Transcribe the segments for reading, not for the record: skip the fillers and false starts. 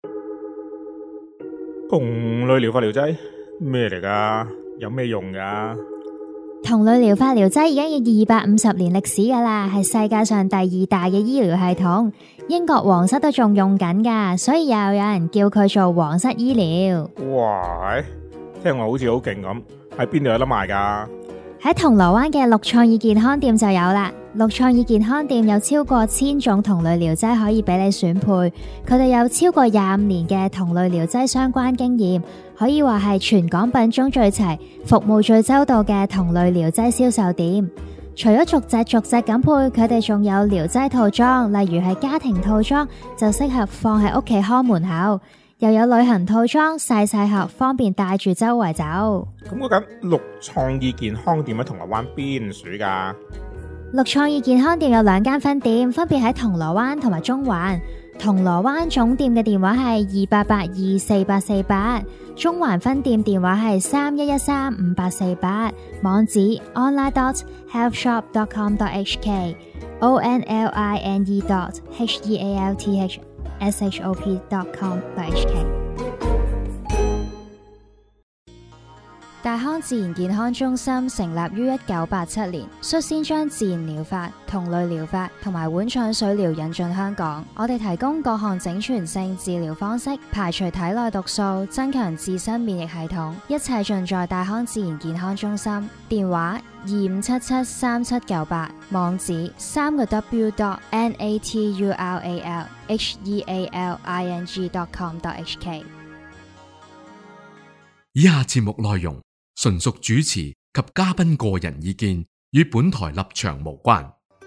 同類療法療劑咩嚟㗎？有咩用㗎？ 同類療法療劑已經有250年歷史㗎啦，係世界上第2大嘅醫療系統。英國皇室都仲用緊㗎，所以又有人叫佢做皇室醫療。 哇，聽落好似好勁咁，喺邊度有得賣㗎？ 喺銅鑼灣嘅綠創意健康店就有啦。綠創意健康店有超過1000種同類療劑可以俾你選配，佢哋有超過25年嘅同類療劑相關經驗，可以話係全港品種最齊、服務最周到嘅同類療劑銷售店。除咗逐隻咁配，佢哋仲有療劑套裝，例如係家庭套裝，就適合放喺屋企看門口。又有旅行套裝，細盒，方便帶住周圍走。 咁嗰間綠創意健康店喺銅鑼灣邊處㗎？ 綠創意健康店有2間分店，分別喺銅鑼灣同埋中環。銅鑼灣總店嘅電話係28824848，中環分店電話係31135848，網址 online.healthshop.com.hk online.healthshop.com.hk。 大康自然健康中心成立於1987年，率先將自然療法、同類療法同埋碗腸水療引進香港。我哋提供各項整全性治療方式，排除體內毒素，增強自身免疫系統，一切盡在大康自然健康中心。電話25773798，網址www.naturalhealing.com.hk。 以下節目內容純屬主持及嘉賓個人意見，與本台立場無關。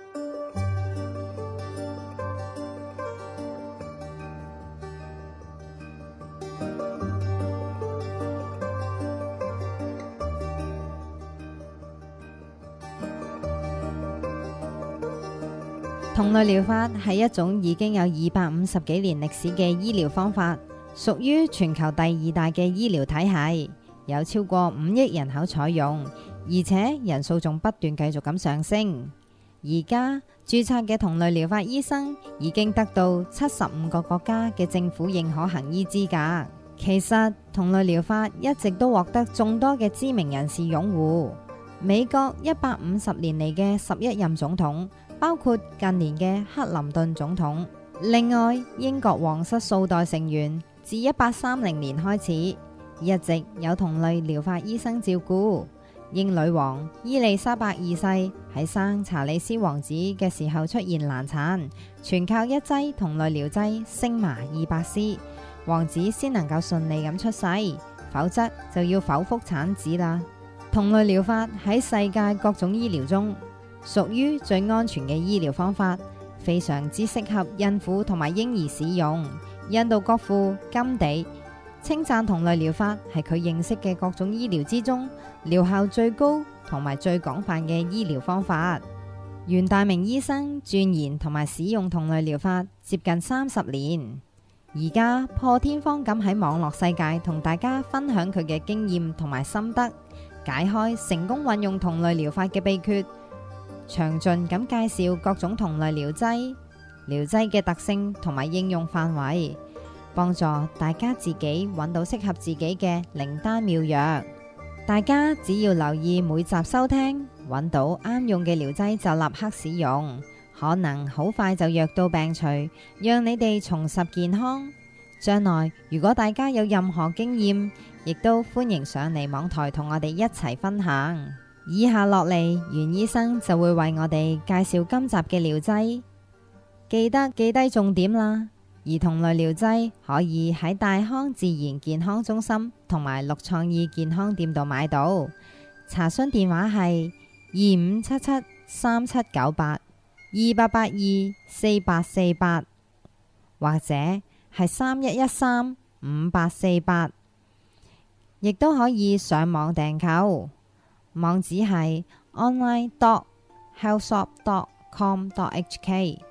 同類療法係一種已經有250幾年歷史嘅醫療方法，屬於全球第2大嘅醫療體系，有超過5億人口採用，而且人數仲不斷繼續咁上升。而家註冊嘅同類療法醫生已經得到75個國家嘅政府認可行醫資格。其實同類療法一直都獲得眾多嘅知名人士擁護。美國150年嚟嘅11任總統，包括近年嘅克林頓總統。另外，英國皇室數代成員自1830年開始，一直有同類療法醫生照顧。英女王伊麗莎白2世喺生查理斯王子嘅時候出現難產，全靠一劑同類療劑星麻200絲，王子先能夠順利咁出世，否則就要剖腹產子啦。同類療法喺世界各種醫療中屬於最安全嘅醫療方法，非常之適合孕婦同埋嬰兒使用。印度國父甘地稱讚同類療法係佢認識嘅各種醫療之中療效最高同埋最廣泛嘅醫療方法。袁大明醫生鑽研同埋使用同類療法接近30年，而家破天荒咁喺網絡世界同大家分享佢嘅經驗同埋心得，解開成功運用同類療法嘅秘訣，詳盡咁介紹各種同類療劑嘅特性同埋應用範圍，幫助大家自己揾到適合自己嘅靈丹妙藥。大家只要留意每集收聽，揾到啱用嘅療劑就立刻使用，可能好快就藥到病除，讓你哋重拾健康。將來如果大家有任何經驗，亦都歡迎上嚟網台同我哋一齊分享。以下落嚟，袁醫生就會為我哋介紹今集嘅療劑，記得記低重點啦。而同類療劑可以喺大康自然健康中心同埋綠創意健康店度買到，查詢電話係2577-3798-2882-4848，或者係3113-5848，亦都可以上網訂購，網址係 online.healthshop.com.hk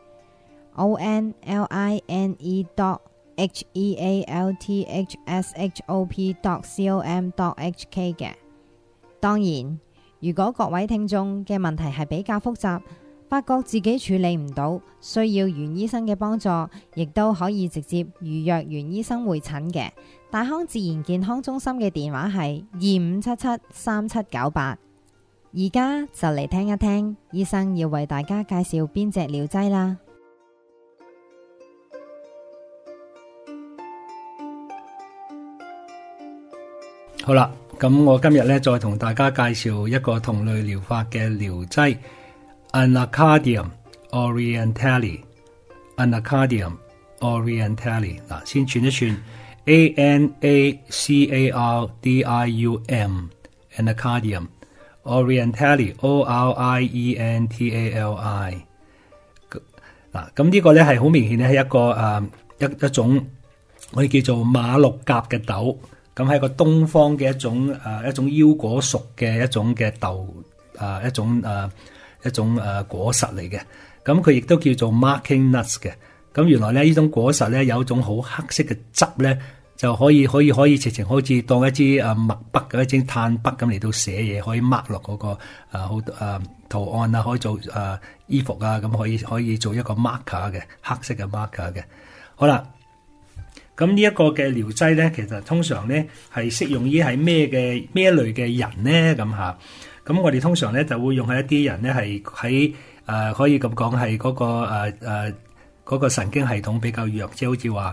online.healthshop.com.hk 嘅。當然，如果各位聽眾嘅問題係比較複雜， 發覺自己處理唔到，需要袁醫生嘅幫助，亦都可以直接預約袁醫生會診嘅。大康自然健康中心嘅電話係25773798。而家就嚟聽一聽醫生要為大家介紹邊隻療劑啦。 好啦，咁我今日咧再同大家介紹一個同類療法嘅療劑 Anacardium orientale。Anacardium orientale 嗱，先串一串 Anacardium Orientale ORIENTALI 嗱，咁呢個咧係好明顯咧係一個一種我哋叫做馬六甲嘅豆，咁係一個東方嘅一種腰果屬嘅一種嘅豆一種果實嚟嘅，咁佢亦都叫做 marking nuts 嘅。咁原來咧呢種果實咧有一種好黑色嘅汁咧，就可以直情好似當一支墨筆嘅一支炭筆咁嚟到寫嘢，可以 mark 落嗰個好圖案啊，可以做衣服啊，咁可以做一個 marker 嘅黑色嘅 marker 嘅。好啦，咁呢一個嘅療劑咧，其實通常咧係適用於係咩一類嘅人咧咁嚇。咁我哋通常咧就會用喺一啲人咧係喺可以咁講係嗰個神經系統比較弱，即係好似話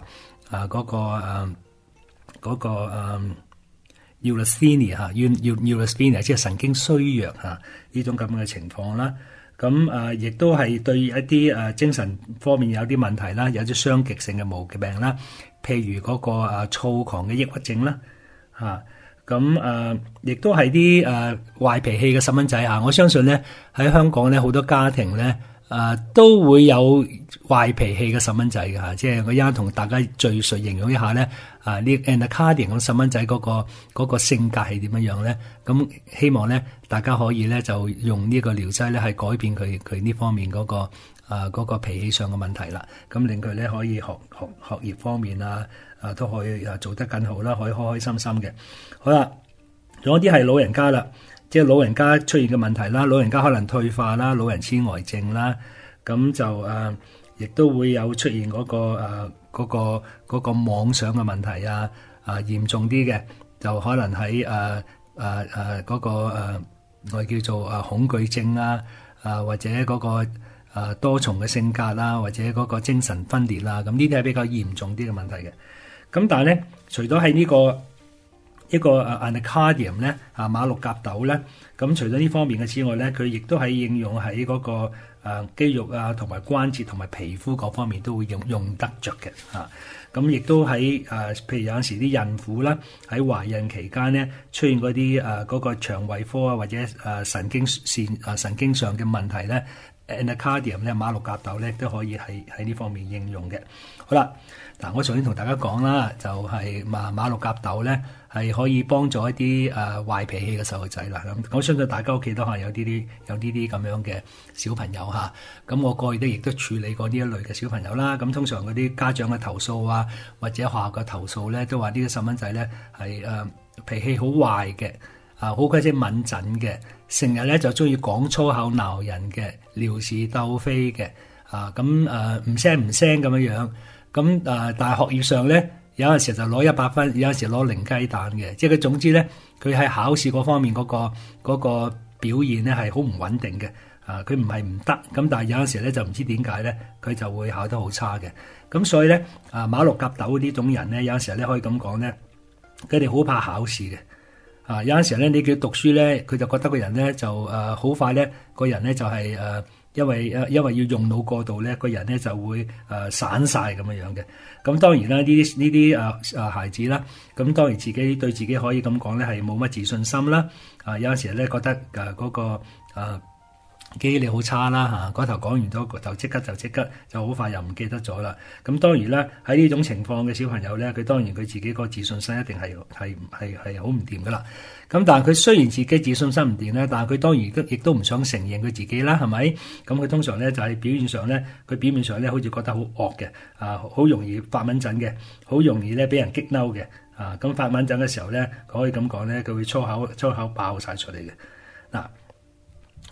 Neurasthenia 嚇，Neurasthenia 即係神經衰弱嚇呢種咁嘅情況啦。咁亦都係對一啲精神方面有啲問題啦，有啲雙極性嘅毛病啦，譬如嗰個躁狂嘅抑鬱症啦嚇。咁亦都係啲壞脾氣嘅細蚊仔嚇。我相信咧喺香港咧好多家庭咧都會有壞脾氣嘅細蚊仔嘅嚇。即係我而家同大家敘述形容一下咧呢 Anacardium 咁細蚊仔嗰個性格係點樣咧？咁希望咧大家可以咧就用呢個療劑咧係改變佢呢方面嗰個脾氣上嘅問題啦。咁令佢咧可以學業方面都可以做得更好啦，可以開開心心嘅。好啦，仲有啲係老人家啦，即係老人家出現嘅問題啦，老人家可能退化啦，老人痴呆症啦，咁就亦都會有出現嗰個妄想嘅問題嚴重啲嘅就可能喺嗰個我哋叫做恐懼症或者嗰個多重嘅性格啦，或者嗰個精神分裂啦，咁呢啲係比較嚴重啲嘅問題嘅。咁但係咧，除咗喺呢個Anacardium 咧馬六甲豆咧，咁除咗呢方面嘅之外咧，佢亦都係應用喺嗰個肌肉同埋關節同埋皮膚各方面都會用得着嘅嚇。咁亦都喺譬如有陣時啲孕婦啦，喺懷孕期間咧出現嗰啲嗰個腸胃科或者神經上嘅問題咧，Anacardium 咧馬六甲豆咧都可以喺呢方面應用嘅。好啦，嗱我首先同大家講啦，就係馬六甲豆咧係可以幫助一啲壞脾氣嘅細路仔啦。咁我相信大家屋企都係有呢啲咁樣嘅小朋友嚇。咁我過去亦都處理過呢一類嘅小朋友啦。咁通常嗰啲家長嘅投訴或者學校嘅投訴咧，都話呢啲細蚊仔咧係脾氣好壞嘅，好鬼死敏陣嘅，成日咧就中意講粗口鬧人嘅，撩事鬥非嘅，咁唔聲咁樣。咁但係學業上咧，有陣時就攞100分，有陣時攞0雞蛋嘅，即係佢總之咧，佢喺考試嗰方面嗰個表現咧係好唔穩定嘅。佢唔係唔得，咁但係有陣時咧就唔知點解咧，佢就會考得好差嘅。咁所以咧馬六甲豆呢種人咧，有陣時咧可以咁講咧，佢哋好怕考試嘅。有陣時咧你叫佢讀書咧，佢就覺得個人咧就好快咧，個人咧就係因為要用腦過度咧，個人咧就會散晒咁樣嘅。咁當然啦，呢啲孩子啦，咁當然自己對自己可以咁講咧，係冇乜自信心啦。有陣時咧覺得嗰個記憶力好差啦嚇，嗰頭講完咗，就即刻就好快又唔記得咗啦。咁當然啦，喺呢種情況嘅小朋友咧，佢當然佢自己個自信心一定係好唔掂噶啦。咁但係佢雖然自己自信心唔掂咧，但係佢當然亦都唔想承認佢自己啦，係咪？咁佢通常咧就係表面上咧好似覺得好惡嘅，好容易發蚊疹嘅，好容易咧俾人激嬲嘅，咁發蚊疹嘅時候咧，可以咁講咧，佢會粗口爆晒出嚟嘅嗱。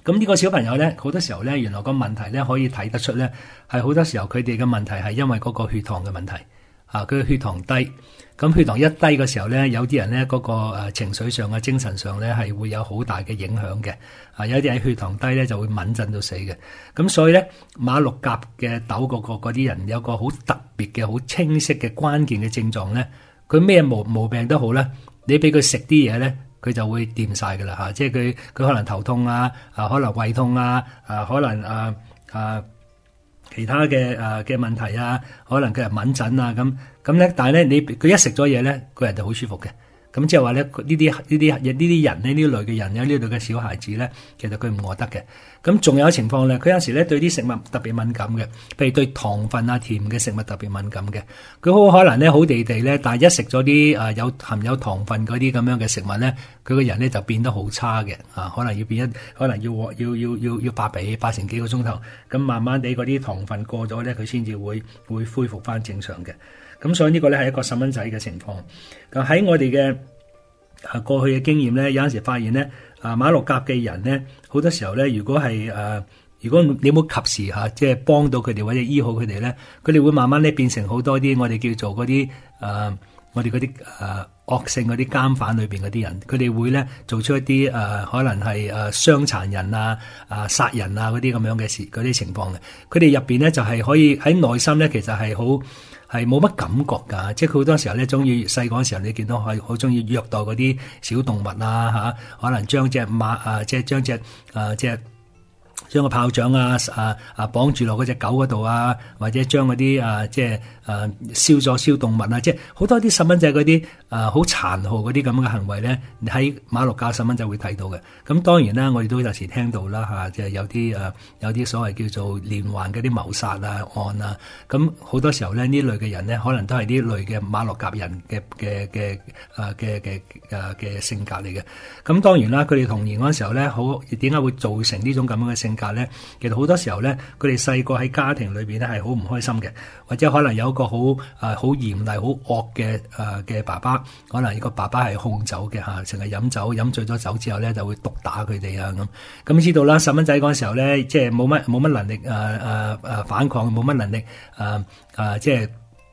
咁呢個小朋友咧，好多時候咧，原來個問題咧可以睇得出咧，係好多時候佢哋嘅問題係因為嗰個血糖嘅問題啊，佢嘅血糖低。咁血糖一低嘅時候咧，有啲人咧嗰個情緒上啊、精神上咧係會有好大嘅影響嘅。啊，有啲人血糖低咧就會敏震到死嘅。咁所以咧，馬六甲嘅痘嗰啲人有個好特別嘅、好清晰嘅關鍵嘅症狀咧，佢咩毛病都好咧，你俾佢食啲嘢咧，佢就會掂晒㗎啦嚇。即係佢可能頭痛啊，可能胃痛啊，可能其他嘅問題啊，可能佢係敏疹啊咁咧，但係咧佢一食咗嘢咧，個人就好舒服嘅。咁即係話咧，呢啲人呢，呢類嘅人有呢類嘅小孩子咧，其實佢唔餓得嘅。咁仲有情況咧，佢有時咧對啲食物特別敏感嘅，譬如對糖分啊、甜嘅食物特別敏感嘅。佢好可能咧好地地咧，但係一食咗啲含有糖分嗰啲咁樣嘅食物咧，佢個人咧就變得好差嘅。可能要發成幾個鐘頭，咁慢慢地嗰啲糖分過咗咧，佢先至會恢復翻正常嘅。咁所以呢個咧係一個細蚊仔嘅情況。咁喺我哋嘅過去嘅經驗咧，有陣時發現咧，馬六甲嘅人咧，好多時候咧，如果你冇及時即係幫到佢哋或者醫好佢哋咧，佢哋會慢慢咧變成好多啲我哋叫做嗰啲我哋嗰啲惡性嗰啲監犯裏邊嗰啲人，佢哋會咧做出一啲可能係傷殘人啊、殺人啊嗰啲咁樣嘅事嗰啲情況嘅。佢哋入邊咧就係可以喺內心咧，其實係冇乜感覺㗎，即係佢好多時候咧，中意細個嗰時候，你見到係好中意虐待嗰啲小動物啊，可能將隻馬即係將個炮仗綁住落嗰隻狗嗰度啊，或者將嗰啲即係燒動物啊，即係好多啲細蚊仔嗰啲好殘酷嗰啲咁嘅行為咧，喺馬六甲細蚊仔會睇到嘅。咁當然啦，我哋都有時聽到啦即係有啲所謂叫做連環嗰啲謀殺案啊，咁好多時候咧呢類嘅人咧，可能都係呢類嘅馬六甲人嘅性格嚟嘅。咁當然啦，佢哋童年嗰陣時候咧，點解會造成呢種咁樣嘅性格咧？其實好多時候咧，佢哋細個喺家庭裏邊咧係好唔開心嘅，或者可能有一個好嚴厲、好惡嘅爸爸，可能呢個爸爸係控酒嘅成日飲酒，飲醉咗酒之後咧就會毒打佢哋啊咁。知道啦，細蚊仔嗰陣時候咧，即係冇乜能力反抗，冇乜能力即係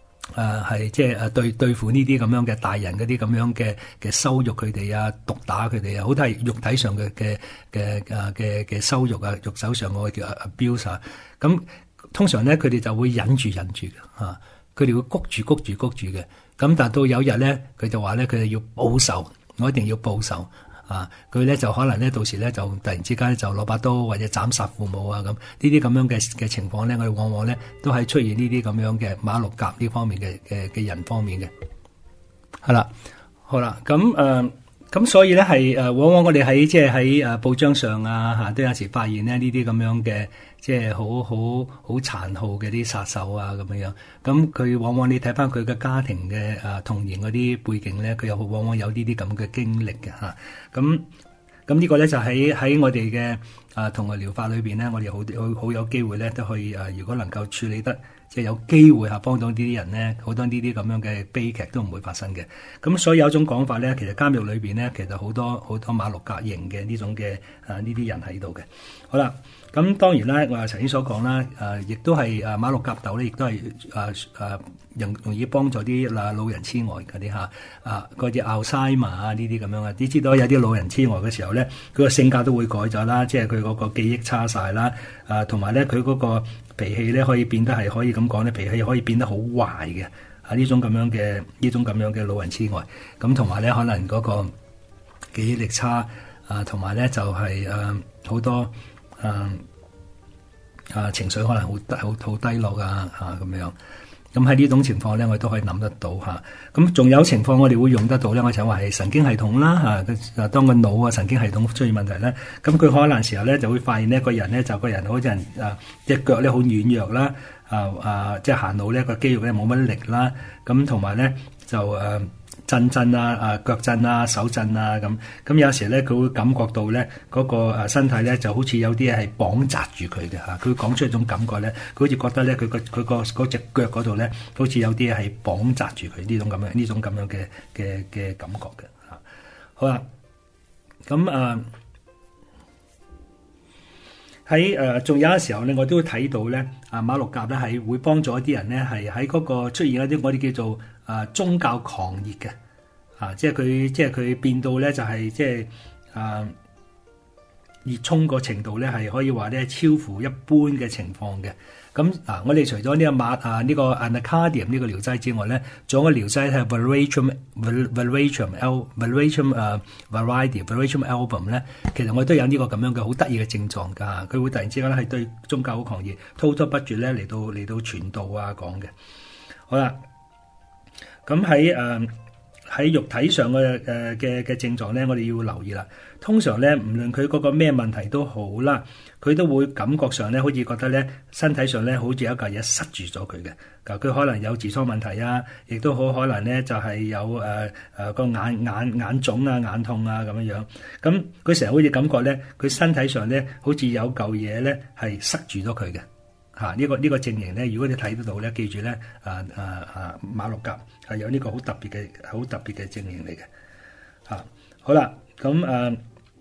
對付呢啲咁樣嘅大人嗰啲咁樣嘅羞辱佢哋啊，毒打佢哋啊，好多係肉體上嘅羞辱啊，肉手上嗰個叫 abuse 啊。咁通常咧，佢哋就會忍住嘅佢哋會谷住嘅。咁但係到有日咧，佢就話咧，佢哋要報仇，我一定要報仇。佢咧就可能咧到時咧就突然之間就攞把刀或者斬殺父母啊咁，呢啲咁樣嘅情況咧，我哋往往咧都係出現呢啲咁樣嘅馬六甲呢方面嘅人方面嘅。係啦，好啦，咁所以咧係往往我哋喺報章上都有時發現咧呢啲咁樣嘅即係好殘酷嘅啲殺手啊咁樣。咁佢往往你睇翻佢嘅家庭嘅童年嗰啲背景咧，佢又往往有呢啲咁嘅經歷嘅嚇。咁呢個咧就喺我哋嘅同類療法裏邊咧，我哋好有機會咧都可以如果能夠處理得即係有機會幫到呢啲人咧，好多呢啲咁樣嘅悲劇都唔會發生嘅。咁所以有一種講法咧，其實監獄裏邊咧，其實好多馬六甲型嘅呢種嘅呢啲人喺度嘅。好啦，咁當然啦，我頭先所講啦，亦都係馬六甲痘咧，亦都係容易幫助啲老人痴呆嗰啲嗰啲 Alzheimer 呢啲咁樣啊。你知道有啲老人痴呆嘅時候咧，佢個性格都會改咗啦，即係佢嗰個記憶差晒啦，同埋咧佢嗰個脾氣咧可以變得係可以咁講咧，脾氣可以變得好壞嘅呢種咁樣嘅老人痴呆。咁同埋咧可能嗰個記憶力差同埋咧就係好多情緒可能好低落咁樣。咁喺呢種情況咧，我哋都可以諗得到嚇。咁仲有情況我哋會用得到咧，我就話係神經系統啦嚇。當個腦神經系統出現問題咧，咁佢可能時候咧就會發現呢個人咧就個人好似人隻腳咧好軟弱啦，即係行路咧個肌肉咧冇乜力啦，咁同埋咧就震腳震啊手震啊咁有時咧佢會感覺到咧嗰個身體咧就好似有啲嘢係綁紮住佢嘅嚇，佢講出一種感覺咧，佢好似覺得咧佢嗰隻腳嗰度咧好似有啲嘢係綁紮住佢呢種咁樣嘅感覺嘅嚇。好啦，咁喺仲有嘅時候咧，我都會睇到咧，馬六甲咧係會幫助一啲人咧，係喺嗰個出現一啲我哋叫做宗教狂熱嘅，即係佢變到咧就係即係熱衷個程度咧係可以話咧超乎一般嘅情況嘅。咁我哋除咗呢個呢個 Anacardium 呢個療劑之外咧，仲有一個療劑係 Valerium album 咧，其實我都有呢個咁樣嘅好得意嘅症狀㗎。佢會突然之間咧係對宗教好狂熱，滔滔不絕咧嚟到傳道講嘅。好啦，咁喺肉體上嘅症狀咧，我哋要留意啦。通常咧，唔論佢嗰個咩問題都好啦，佢都會感覺上咧，好似覺得咧，身體上咧，好似有一嚿嘢塞住咗佢嘅。佢可能有痔瘡問題啊，亦都好可能咧，就係有個眼腫啊、眼痛啊咁樣樣。咁佢成日好似感覺咧，佢身體上咧，好似有嚿嘢咧係塞住咗佢嘅。呢個症型咧，如果你睇得到咧，記住咧，馬六甲係有呢個好特別嘅症型嚟嘅。好啦，咁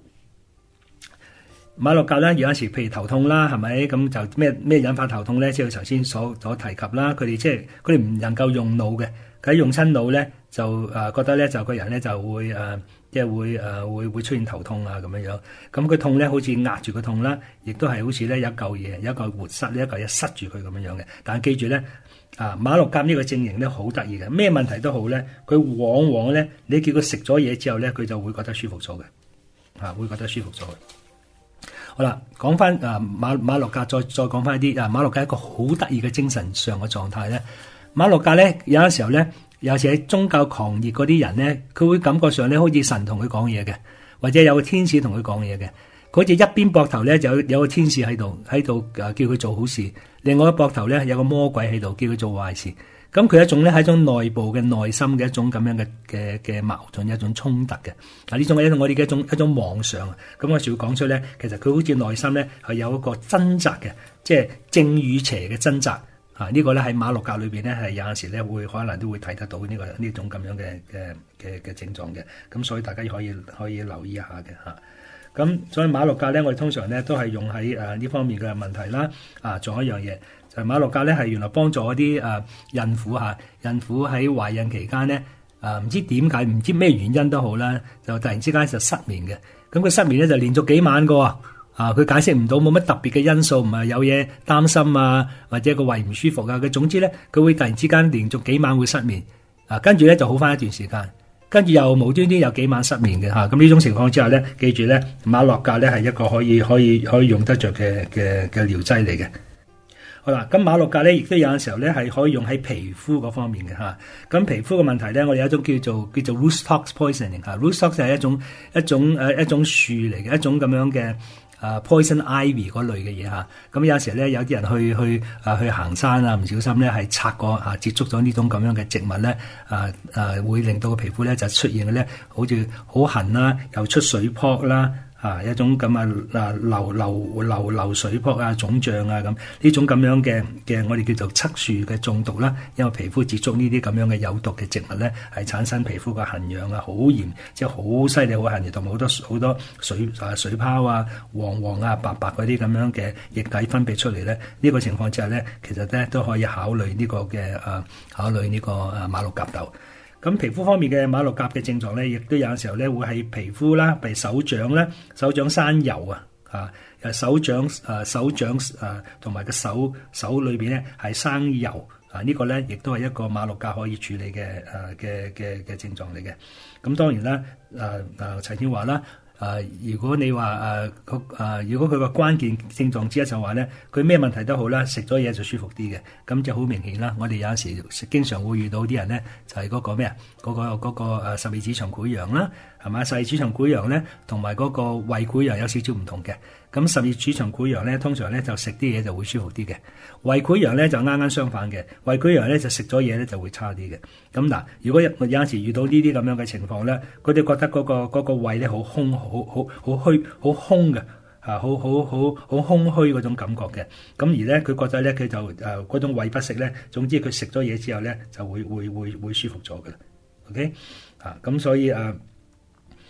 馬六甲咧有陣時譬如頭痛啦，係咪？咁就咩引發頭痛咧？即係頭先所提及啦，佢哋唔能夠用腦嘅，佢用親腦咧就覺得咧就個人咧就會即係會出現頭痛啊咁樣樣。咁佢痛咧好似壓住個痛啦，亦都係好似咧有一嚿嘢，有一嚿活塞，呢一嚿嘢塞住佢咁樣樣嘅。但係記住咧，馬六甲呢個症型咧好得意嘅，咩問題都好咧，佢往往咧你叫佢食咗嘢之後咧，佢就會覺得舒服咗嘅，會覺得舒服咗嘅。好啦，講翻馬六甲，再講翻一啲馬六甲一個好得意嘅精神上嘅狀態咧。馬六甲咧有陣時候咧，有時喺宗教狂熱嗰啲人咧，佢會感覺上咧好似神同佢講嘢嘅，或者有個天使同佢講嘢嘅。佢好似一邊膊頭咧就有個天使喺度叫佢做好事，另外一個膊頭咧有個魔鬼喺度叫佢做壞事。咁佢一種咧係一種內部嘅內心嘅一種咁樣嘅矛盾，一種衝突嘅。呢種係我哋嘅一種妄想。咁我就會講出咧，其實佢好似內心咧係有一個掙扎嘅，即係正與邪嘅掙扎。呢個咧喺馬六甲裏邊咧係有陣時咧可能都會睇得到呢種咁樣嘅症狀嘅。咁所以大家可以留意一下嘅嚇。咁所以馬六甲咧，我哋通常咧都係用喺呢方面嘅問題啦。仲有一樣嘢。就係馬六甲咧，係原來幫助一啲孕婦孕婦喺懷孕期間咧，唔知點解，唔知咩原因都好啦，就突然之間就失眠嘅。咁佢失眠咧就連續幾晚㗎喎，佢解釋唔到，冇乜特別嘅因素，唔係有嘢擔心啊，或者個胃唔舒服啊。佢總之咧，佢會突然之間連續幾晚會失眠，跟住咧就好返一段時間，跟住又無端端有幾晚失眠嘅嚇。咁呢種情況之下咧，記住咧，馬六甲咧係一個可以用得着嘅療劑嚟嘅。好啦，咁馬六甲咧，亦都有陣時候咧係可以用喺皮膚嗰方面嘅嚇。咁皮膚嘅問題咧，我哋有一種叫做 rootstock poisoning 嚇。rootstock 就係一種樹嚟嘅，一種咁樣嘅poison ivy 嗰類嘅嘢嚇。咁有陣時咧，有啲人去行山啊，唔小心咧係擦過接觸咗呢種咁樣嘅植物咧，會令到個皮膚咧就出現嘅咧，好似好痕啦，又出水泡啦。一種咁流水泡啊、腫脹啊咁，呢種咁樣嘅我哋叫做漆樹嘅中毒啦。因為皮膚接觸呢啲咁樣嘅有毒嘅植物咧，係產生皮膚嘅痕癢啊，好嚴，即係好犀利，好痕癢，同埋好多水泡啊、黃啊、白嗰啲咁樣嘅液體分泌出嚟咧。呢個情況之下咧，其實咧都可以考慮呢個嘅馬六甲豆。咁皮膚方面嘅馬六甲嘅症狀咧，亦都有陣時候咧會喺皮膚啦，譬如手掌啦，手掌生油手掌同埋個手裏邊咧係生油呢個咧亦都係一個馬六甲可以處理嘅症狀嚟嘅。咁當然啦，陳天華啦。如果你話如果佢個關鍵症狀之一就話咧，佢咩問題都好啦，食咗嘢就舒服啲嘅，咁就好明顯啦。我哋有陣時經常會遇到啲人咧，就係嗰個咩嗰個十二指腸潰瘍啦，係嘛？十二指腸潰瘍咧，同埋嗰個胃潰瘍有少少唔同嘅。咁十二指腸潰瘍咧，通常咧就食啲嘢就會舒服啲嘅。胃潰瘍咧就啱啱相反嘅，胃潰瘍咧就食咗嘢咧就會差啲嘅。咁嗱，如果有陣時遇到呢啲咁樣嘅情況咧，佢哋覺得嗰個胃咧好空，好虛，好空嘅，好空虛嗰種感覺嘅。咁而咧佢覺得咧佢就嗰種胃不適咧，總之佢食咗嘢之後咧就會舒服咗㗎啦。OK 咁所以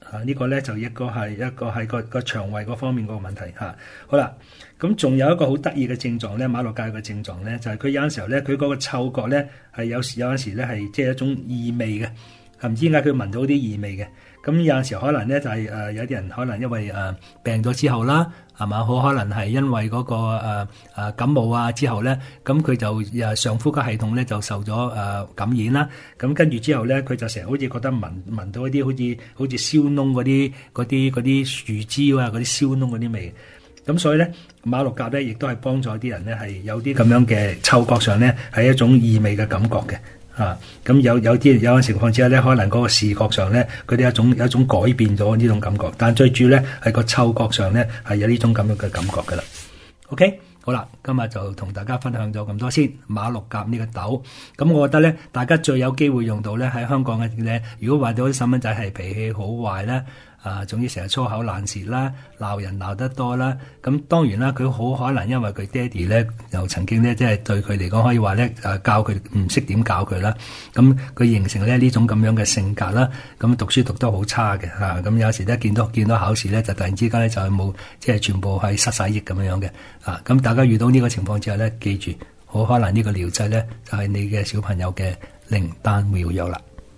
呢個咧就一個係個腸胃嗰方面嗰個問題嚇。好啦，咁仲有一個好得意嘅症狀咧，馬六甲嘅症狀咧，就係佢有陣時候咧，佢嗰個嗅覺咧係有陣時咧係即係一種異味嘅，唔知點解佢聞到啲異味嘅。咁有陣時可能咧就係有啲人可能因為病咗之後啦，係嘛？好可能係因為嗰個感冒啊之後咧，咁佢就上呼吸系統咧就受咗感染啦。咁跟住之後咧，佢就成日好似覺得聞到一啲好似燒燶嗰啲樹枝啊，嗰啲燒燶嗰啲味。咁所以咧，馬六甲咧亦都係幫助啲人咧係有啲咁樣嘅嗅覺上咧係一種異味嘅感覺嘅。咁有陣情況之下咧，可能嗰個視覺上咧，佢哋有一種改變咗呢種感覺，但最主要咧係個嗅覺上咧係有呢種咁樣嘅感覺噶啦。OK， 好啦，今日就同大家分享咗咁多先。馬六甲呢個豆，咁我覺得咧，大家最有機會用到咧喺香港嘅咧，如果話到啲細蚊仔係脾氣好壞咧。總之成日粗口爛舌啦，鬧人鬧得多啦，咁當然啦，佢好可能因為佢爹哋咧又曾經咧即係對佢嚟講可以話咧教佢唔識點教佢啦，咁佢形成咧呢種咁樣嘅性格啦，咁讀書讀得好差嘅嚇，咁有時咧見到考試咧就突然之間咧就係冇即係全部係失晒憶咁樣嘅，咁大家遇到呢個情況之下咧，記住好可能呢個療劑咧就係你嘅小朋友嘅靈丹妙藥啦。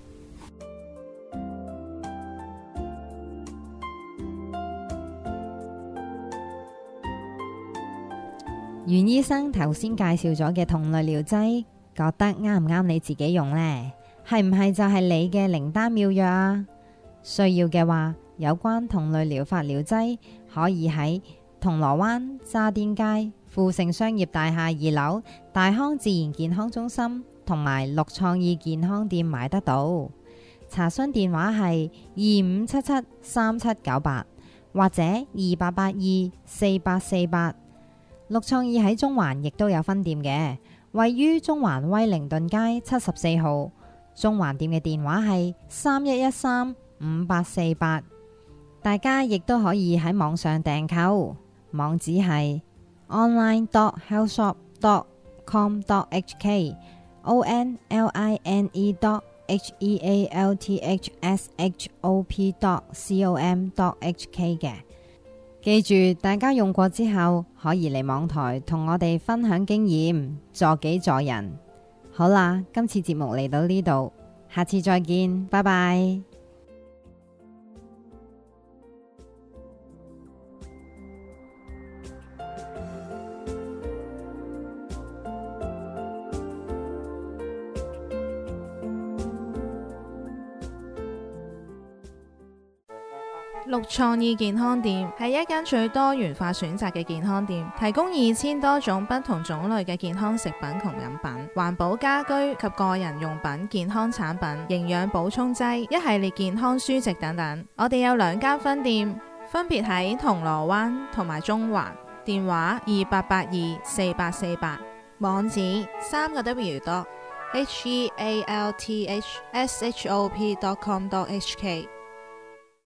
袁醫生頭先介紹咗嘅同類療劑，覺得啱唔啱你自己用呢？係唔係就係你嘅靈丹妙藥啊？需要嘅話，有關同類療法療劑可以喺銅鑼灣渣甸街富盛商業大廈2樓大康自然健康中心同埋綠創意健康店買得到。查詢電話係25773798或者28824848。綠創意喺中環亦都有分店嘅，位於中環威靈頓街74號。中環店嘅電話係31135848。大家亦都可以喺網上訂購，網址係 online.healthshop.com.hk online.healthshop.com.hk 嘅。記住，大家用過之後可以嚟網台同我哋分享經驗，助己助人。好啦，今次節目嚟到呢度，下次再見，拜拜。 綠創意健康店係一間最多元化選擇嘅健康店，提供2000多種不同種類嘅健康食品同飲品、環保家居及個人用品、健康產品、營養補充劑、一系列健康書籍等等。我哋有2間分店，分別喺銅鑼灣同埋中環，電話28824848，網址3W.healthshop.com.hk。